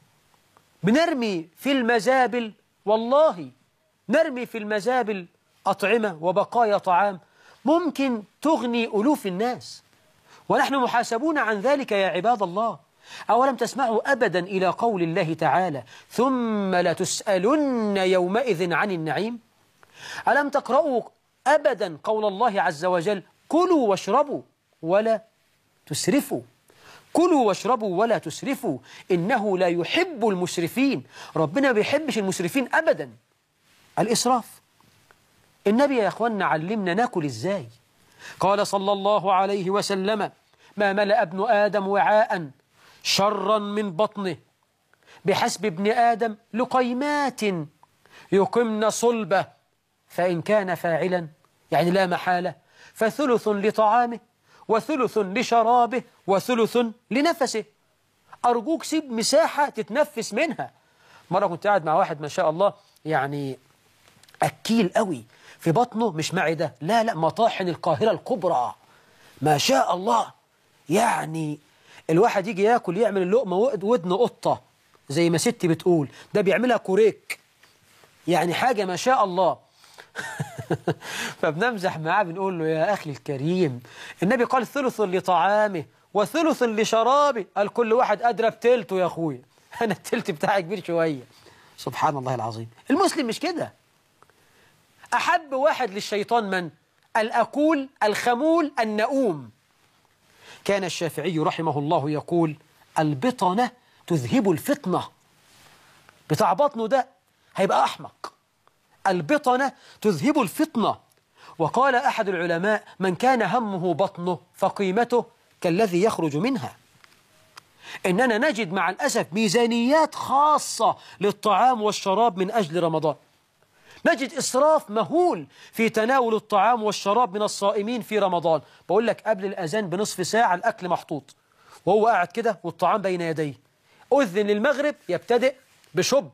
بنرمي في المزابل، والله نرمي في المزابل أطعمة وبقايا طعام ممكن تغني ألوف الناس، ونحن محاسبون عن ذلك يا عباد الله. أولم تسمعوا أبدا إلى قول الله تعالى ثم لتسألن يومئذ عن النعيم؟ ألم تقرأوا أبدا قول الله عز وجل كلوا واشربوا ولا تسرفوا؟ كلوا واشربوا ولا تسرفوا إنه لا يحب المسرفين. ربنا ما بيحبش المسرفين أبدا. الإسراف. النبي يا أخوانا علمنا ناكل إزاي. قال صلى الله عليه وسلم ما ملأ ابن آدم وعاء شرا من بطنه بحسب ابن آدم لقيمات يقمن صلبه، فإن كان فاعلا يعني لا محالة فثلث لطعامه وثلث لشرابه وثلث لنفسه. أرجوك سيب مساحة تتنفس منها. مرة كنت قاعد مع واحد ما شاء الله يعني أكيل قوي، في بطنه مش معدة، لا مطاحن القاهرة الكبرى ما شاء الله. يعني الواحد يجي ياكل يعمل اللقمة ودن قطة زي ما ستي بتقول، ده بيعملها كوريك، يعني حاجة ما شاء الله. فبنمزح معاه بنقول له يا أخي الكريم النبي قال ثلث لطعامه وثلث لشرابه، قال كل واحد أدرى بتلته يا أخويا، أنا التلت بتاعي كبير شوية. سبحان الله العظيم. المسلم مش كده. أحب واحد للشيطان من؟ الأكول الخمول النؤوم. كان الشافعي رحمه الله يقول البطنة تذهب الفطنة. بتاع بطنه ده هيبقى أحمق. البطنة تذهب الفطنة. وقال أحد العلماء: من كان همه بطنه فقيمته كالذي يخرج منها. إننا نجد مع الأسف ميزانيات خاصة للطعام والشراب من أجل رمضان. نجد إسراف مهول في تناول الطعام والشراب من الصائمين في رمضان. بقول لك قبل الأذان بنصف ساعة الأكل محطوط وهو قاعد كده والطعام بين يديه. أذن للمغرب يبتدئ بشب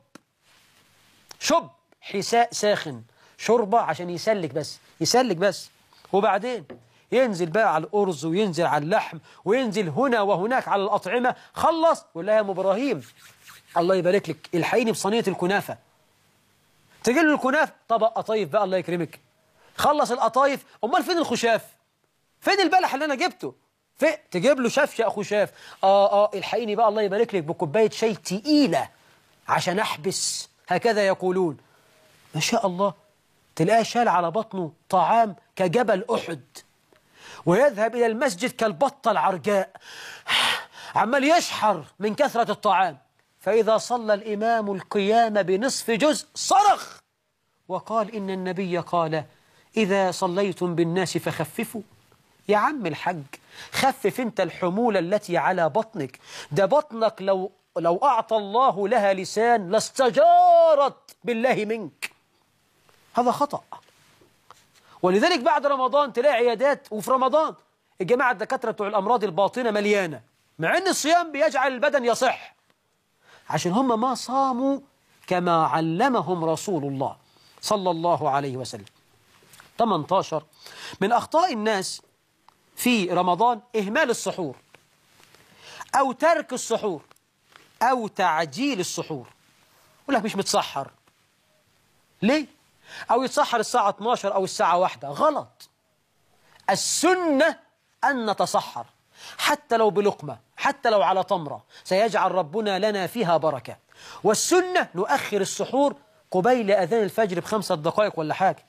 حساء ساخن، شوربة عشان يسلك بس، وبعدين ينزل بقى على الأرز وينزل على اللحم وينزل هنا وهناك على الأطعمة. خلص يقول لها يا أم إبراهيم الله يبارك لك الحقيني بصينية الكنافة. تجي له الكنافة طبق قطايف بقى الله يكرمك. خلص القطايف، أمال فين الخشاف؟ فين البلح اللي أنا جبته؟ تجيب له شفشق خشاف. الحقيني بقى الله يبارك لك بكوباية شاي تقيلة عشان أحبس، هكذا يقولون. ما شاء الله تلاقيه شال على بطنه طعام كجبل أحد، ويذهب إلى المسجد كالبطة العرجاء عمال يشحر من كثرة الطعام. فإذا صلى الإمام القيام بنصف جزء صرخ وقال: إن النبي قال إذا صليتم بالناس فخففوا. يا عم الحج خفف أنت الحمولة التي على بطنك. ده بطنك لو أعطى الله لها لسان لاستجارت بالله منك. هذا خطأ. ولذلك بعد رمضان تلاقي عيادات، وفي رمضان الجماعة الدكاترة بتوع الأمراض الباطنة مليانة، مع أن الصيام بيجعل البدن يصح، عشان هم ما صاموا كما علمهم رسول الله صلى الله عليه وسلم. 18 من أخطاء الناس في رمضان إهمال السحور أو ترك السحور أو تعجيل السحور. يقول لك مش متسحر ليه؟ أو يتسحر الساعة 12 أو الساعة 1. غلط. السنة أن نتسحر حتى لو بلقمة، حتى لو على تمرة، سيجعل ربنا لنا فيها بركة. والسنة نؤخر السحور قبيل أذان الفجر ب5 دقائق ولا حاجة.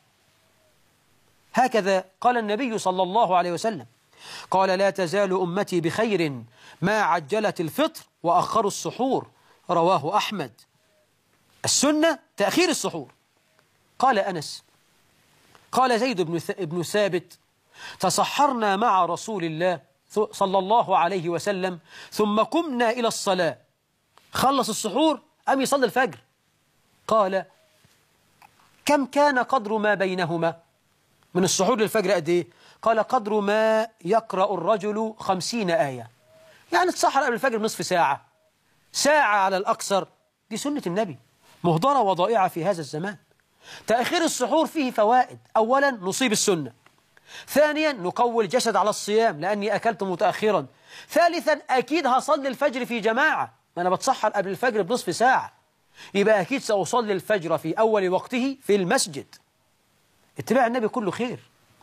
هكذا قال النبي صلى الله عليه وسلم، قال: لا تزال أمتي بخير ما عجلت الفطر وأخروا السحور. رواه أحمد. السنة تأخير السحور. قال أنس قال زيد بن ثابت: تسحرنا مع رسول الله صلى الله عليه وسلم ثم قمنا إلى الصلاة. خلص السحور أم يصلي الفجر. قال: كم كان قدر ما بينهما من السحور للفجر قد إيه؟ قال: قدر ما يقرأ الرجل 50 آية. يعني تسحر قبل الفجر بنصف ساعة، ساعة على الأكثر. دي سنة النبي مهدرة وضائعة في هذا الزمان. تأخير السحور فيه فوائد. أولا نصيب السنة، ثانيا نقوي الجسد على الصيام لأني أكلت متأخرا، ثالثا أكيد هصلي الفجر في جماعة، ما أنا بتسحر قبل الفجر بنصف ساعة، يبقى أكيد سأصلي الفجر في أول وقته في المسجد. اتباع النبي كله خير.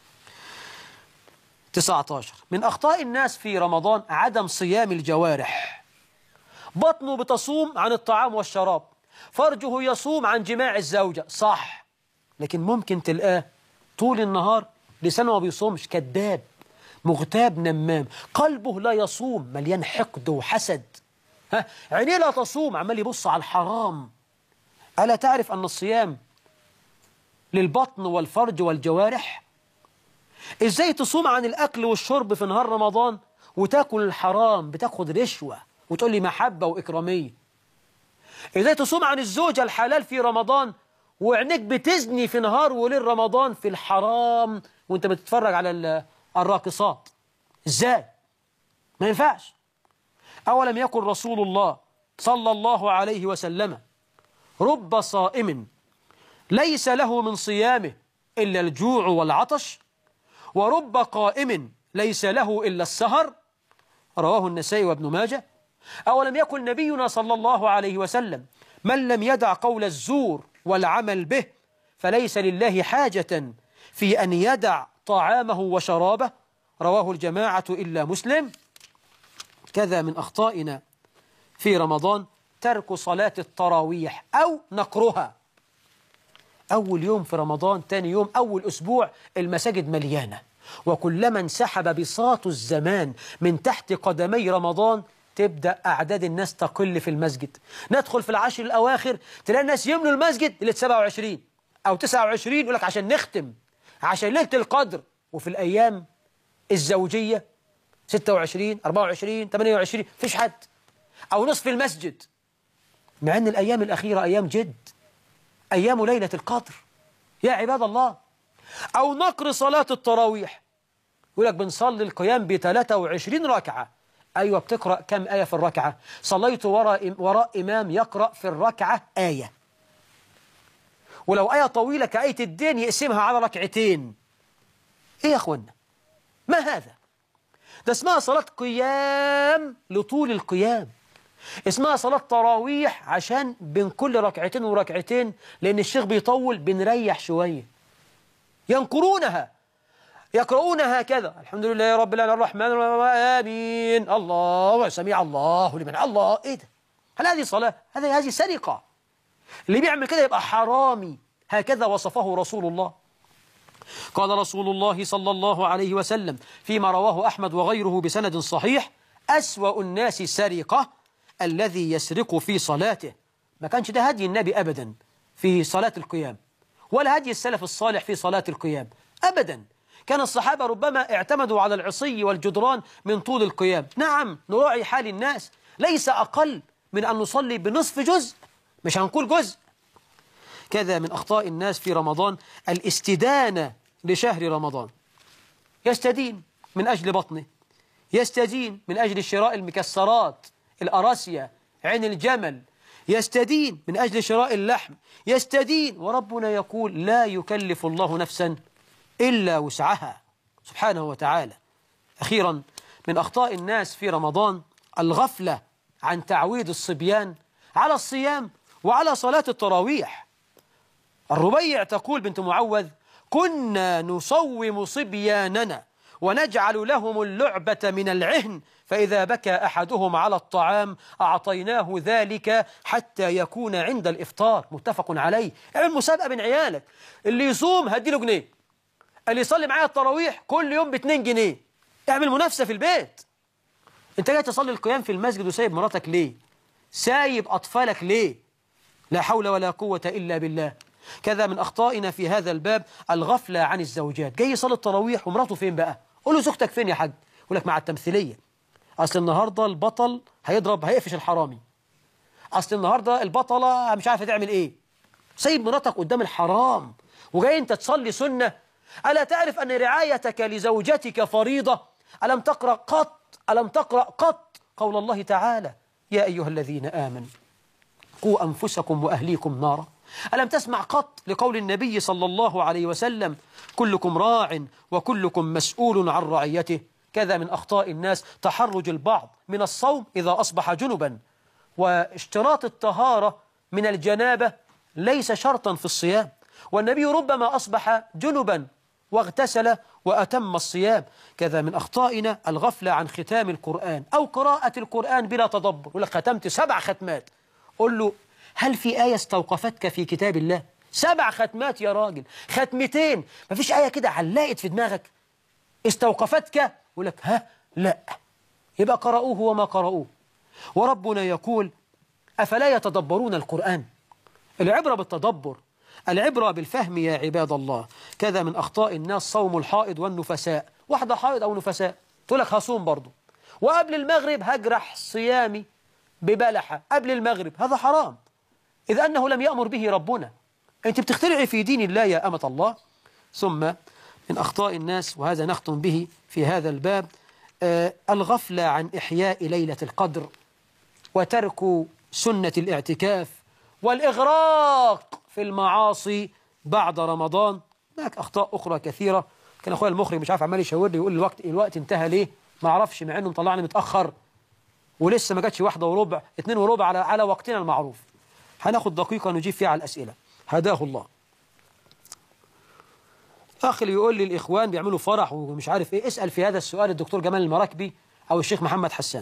19 من أخطاء الناس في رمضان عدم صيام الجوارح. بطنه بتصوم عن الطعام والشراب، فرجه يصوم عن جماع الزوجة، صح، لكن ممكن تلقاه طول النهار لسانه ما بيصومش، كذاب مغتاب نمام، قلبه لا يصوم مليان حقد وحسد، عينيه لا تصوم عمال يبص على الحرام. ألا تعرف أن الصيام للبطن والفرج والجوارح؟ إزاي تصوم عن الأكل والشرب في نهار رمضان وتاكل الحرام، بتاخد رشوة وتقول لي محبة وإكرامية؟ إزاي تصوم عن الزوجة الحلال في رمضان وعينيك بتزني في نهار وليل رمضان في الحرام وانت بتتفرج على الراقصات؟ إزاي؟ ما ينفعش. أولم يكن رسول الله صلى الله عليه وسلم رب صائم ليس له من صيامه إلا الجوع والعطش، ورب قائم ليس له إلا السهر. رواه النسائي وابن ماجه. أولم يكن نبينا صلى الله عليه وسلم من لم يدع قول الزور والعمل به فليس لله حاجة في أن يدع طعامه وشرابه. رواه الجماعة إلا مسلم. كذا من أخطائنا في رمضان ترك صلاة التراويح أو نقرها. أول يوم في رمضان، تاني يوم، أول أسبوع المساجد مليانة، وكلما انسحب بساط الزمان من تحت قدمي رمضان تبدأ أعداد الناس تقل في المسجد. ندخل في العشر الأواخر تلاقي الناس يملوا المسجد ليلة 27 أو 29، يقول لك عشان نختم، عشان ليلة القدر. وفي الأيام الزوجية 26 24 28 فيش حد، أو نصف المسجد، مع أن الأيام الأخيرة أيام جد، أيام ليلة القدر يا عباد الله. أو نقر صلاة التراويح، يقول لك بنصلي القيام ب23 ركعة. أيوة، بتقرأ كم آية في الركعة؟ صليت وراء إمام يقرأ في الركعة آية، ولو آية طويلة كآية الدين يقسمها على ركعتين. إيه يا أخوانا؟ ما هذا؟ ده اسمها صلاة قيام لطول القيام، اسمها صلاة تراويح عشان بين كل ركعتين وركعتين لأن الشيخ بيطول بنريح شوية. ينقرونها، يقرؤون هكذا: الحمد لله رب العالمين الرحمن الرحيم آمين الله سميع الله لمن الله. إيه ده؟ هل هذه صلاة؟ هذه سرقة. اللي بيعمل كده يبقى حرامي. هكذا وصفه رسول الله. قال رسول الله صلى الله عليه وسلم فيما رواه أحمد وغيره بسند صحيح: أسوأ الناس سرقة الذي يسرق في صلاته. ما كانش ده هدي النبي أبدا في صلاة القيام، ولا هدي السلف الصالح في صلاة القيام أبدا. كان الصحابة ربما اعتمدوا على العصي والجدران من طول القيام. نعم، نراعي حال الناس، ليس أقل من أن نصلي بنصف جزء، مش هنقول جزء. كذا من أخطاء الناس في رمضان الاستدانة لشهر رمضان. يستدين من أجل بطنه، يستدين من أجل شراء المكسرات، الأراسيا، عين الجمل، يستدين من أجل شراء اللحم، يستدين، وربنا يقول: لا يكلف الله نفسا إلا وسعها سبحانه وتعالى. أخيرا من أخطاء الناس في رمضان الغفلة عن تعويد الصبيان على الصيام وعلى صلاة التراويح. الربيع تقول بنت معوذ: كنا نصوم صبياننا ونجعل لهم اللعبة من العهن، فإذا بكى أحدهم على الطعام أعطيناه ذلك حتى يكون عند الإفطار. متفق عليه. اعمل مسابقة بين عيالك، اللي يصوم هديله جنيه، اللي يصلي معايا التراويح كل يوم ب2 جنيه. اعمل منافسة في البيت. انت جاي تصلي القيام في المسجد وسايب مراتك ليه؟ سايب أطفالك ليه؟ لا حول ولا قوة إلا بالله. كذا من أخطائنا في هذا الباب الغفلة عن الزوجات. جاي يصلي التراويح ومراته فين بقى؟ قول له زوجتك فين يا حاج؟ يقول لك مع التمثيلية. أصل النهاردة البطل هيقفش الحرامي. أصل النهاردة البطلة مش عارفة تعمل إيه. سايب مراتك قدام الحرام وجاي أنت تصلي سنة. ألا تعرف أن رعايتك لزوجتك فريضة؟ ألم تقرأ قط قول الله تعالى: يا أيها الذين آمنوا قوا أنفسكم وأهليكم نارا؟ ألم تسمع قط لقول النبي صلى الله عليه وسلم: كلكم راع وكلكم مسؤول عن رعيته؟ كذا من أخطاء الناس تحرج البعض من الصوم إذا أصبح جنبا، واشتراط الطهارة من الجنابة ليس شرطا في الصيام، والنبي ربما أصبح جنبا واغتسل وأتم الصيام. كذا من أخطائنا الغفلة عن ختام القرآن أو قراءة القرآن بلا تدبر. يقول لك ختمت 7 ختمات. قل له: هل في آية استوقفتك في كتاب الله؟ 7 ختمات يا راجل، 2 ما فيش آية كده علقت في دماغك استوقفتك؟ يقول لك: ها لا، يبقى قرأوه وما قرأوه. وربنا يقول: أفلا يتدبرون القرآن؟ العبرة بالتدبر، العبرة بالفهم يا عباد الله. كذا من أخطاء الناس صوم الحائض والنفساء. واحدة حائض أو نفساء تقول لك هصوم برضه، وقبل المغرب هجرح صيامي ببلحة قبل المغرب. هذا حرام، إذ أنه لم يأمر به ربنا. أنت بتخترعي في دين الله يا أمة الله. ثم من أخطاء الناس، وهذا نختم به في هذا الباب، الغفلة عن إحياء ليلة القدر وترك سنة الاعتكاف والإغراق في المعاصي بعد رمضان. هناك أخطاء أخرى كثيرة. كان أخويا المخرج مش عارف عمال يشاور لي يقول الوقت انتهى ليه؟ ما أعرفش، مع إنه مطلعني متأخر ولسه ما جاتش 1:15 2:15 على وقتنا المعروف. هناخد دقيقة نجيب فيها على الأسئلة. هداه الله. أخي اللي يقول لي الإخوان بيعملوا فرح ومش عارف إيه، اسأل في هذا السؤال الدكتور جمال المراكبي أو الشيخ محمد حسان.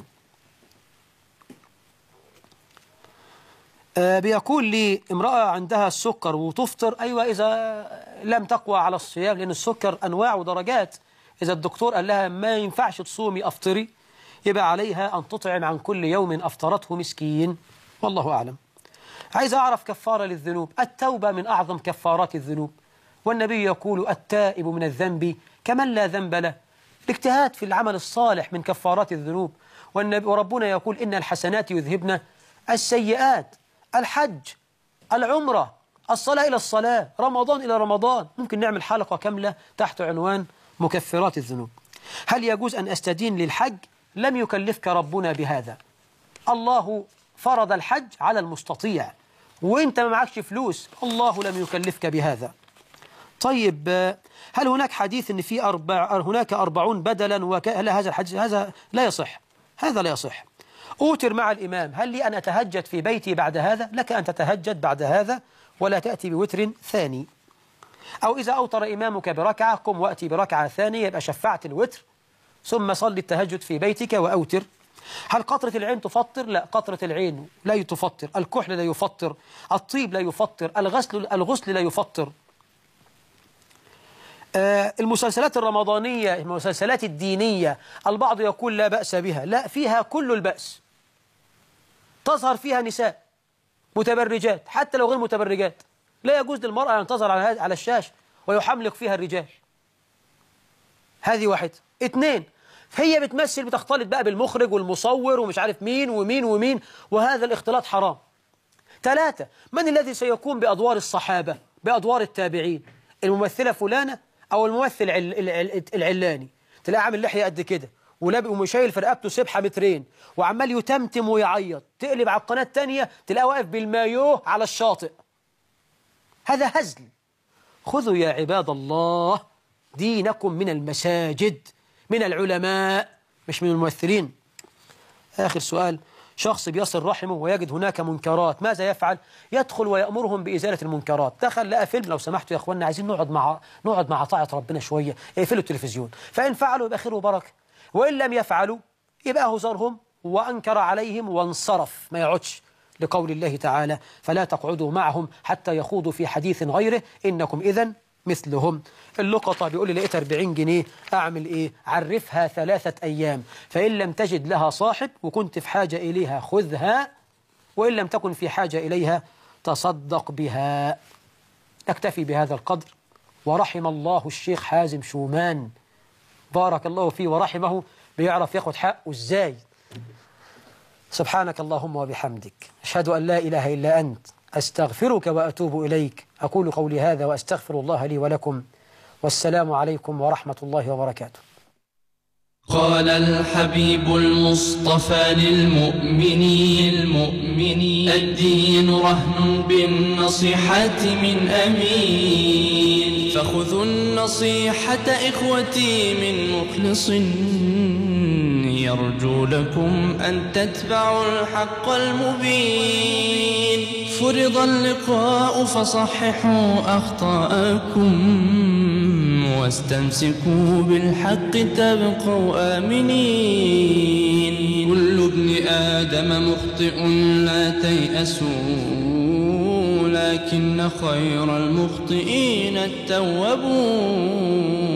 بيقول لي امرأة عندها السكر وتفطر. أيوة، إذا لم تقوى على الصيام، لأن السكر أنواع ودرجات. إذا الدكتور قال لها ما ينفعش تصومي أفطري، يبقى عليها أن تطعم عن كل يوم أفطرته مسكين، والله أعلم. عايز أعرف كفارة للذنوب. التوبة من أعظم كفارات الذنوب، والنبي يقول التائب من الذنب كمن لا ذنب له. الاجتهاد في العمل الصالح من كفارات الذنوب، وربنا يقول إن الحسنات يذهبن السيئات. الحج، العمرة، الصلاة إلى الصلاة، رمضان إلى رمضان. ممكن نعمل حلقة كاملة تحت عنوان مكفرات الذنوب. هل يجوز أن أستدين للحج؟ لم يكلفك ربنا بهذا. الله فرض الحج على المستطيع، وإنت ما معكش فلوس الله لم يكلفك بهذا. طيب، هل هناك حديث أن في هناك 40 بدلا لا، هذا الحديث هذا لا يصح، هذا لا يصح. أوتر مع الإمام، هل لي أن أتهجد في بيتي بعد هذا؟ لك أن تتهجد بعد هذا ولا تأتي بوتر ثاني. أو إذا أوتر إمامك بركعة قم وأتي بركعة ثانية، يبقى شفعت الوتر، ثم صلي التهجد في بيتك وأوتر. هل قطرة العين تفطر؟ لا، قطرة العين لا تفطر، الكحل لا يفطر، الطيب لا يفطر، الغسل لا يفطر. المسلسلات الرمضانية، المسلسلات الدينية، البعض يقول لا بأس بها، لا، فيها كل البأس. تظهر فيها نساء متبرجات، حتى لو غير متبرجات لا يجوز للمرأة أن تظهر على الشاشة ويحملق فيها الرجال. هذه واحد. 2، هي بتمثل، بتختلط بقى بالمخرج والمصور ومش عارف مين ومين ومين، وهذا الاختلاط حرام. 3، من الذي سيقوم بأدوار الصحابة، بأدوار التابعين؟ الممثلة فلانة أو الممثل العلاني، تلاقي عامل لحية قد كده ومشايل في رقبته سبحة 2 متر وعمال يتمتم ويعيط، تقلب على القناة الثانية تلاقيه واقف بالمايوه على الشاطئ. هذا هزل. خذوا يا عباد الله دينكم من المساجد، من العلماء، مش من الممثلين. آخر سؤال، شخص بيصل رحمه ويجد هناك منكرات، ماذا يفعل؟ يدخل ويأمرهم بإزالة المنكرات. دخل لقى فيلم، لو سمحتوا يا أخوانا عايزين نقعد مع طاعة ربنا شوية، اقفلوا التلفزيون. فإن فعلوا يبقى خير وبركة، وإن لم يفعلوا يبقى هزرهم وأنكر عليهم وانصرف، ما يقعدش، لقول الله تعالى فلا تقعدوا معهم حتى يخوضوا في حديث غيره إنكم إذن مثلهم. اللقطة بيقول لي لقيت 40 جنيه، أعمل إيه؟ عرفها 3 أيام، فإن لم تجد لها صاحب وكنت في حاجة إليها خذها، وإن لم تكن في حاجة إليها تصدق بها. أكتفي بهذا القدر، ورحم الله الشيخ حازم شومان بارك الله فيه ورحمه، بيعرف ياخد حقه إزاي. سبحانك اللهم وبحمدك، أشهد أن لا إله إلا أنت، أستغفرك وأتوب إليك. أقول قولي هذا وأستغفر الله لي ولكم، والسلام عليكم ورحمة الله وبركاته. قال الحبيب المصطفى للمؤمنين الدين رهن بالنصيحة من أمين، فخذوا النصيحة إخوتي من مخلص يرجو لكم أن تتبعوا الحق المبين. فرض اللقاء فصححوا أخطاءكم واستمسكوا بالحق تبقوا آمنين. كل ابن آدم مخطئ لا تيأسوا، لكن خير المخطئين التوابون.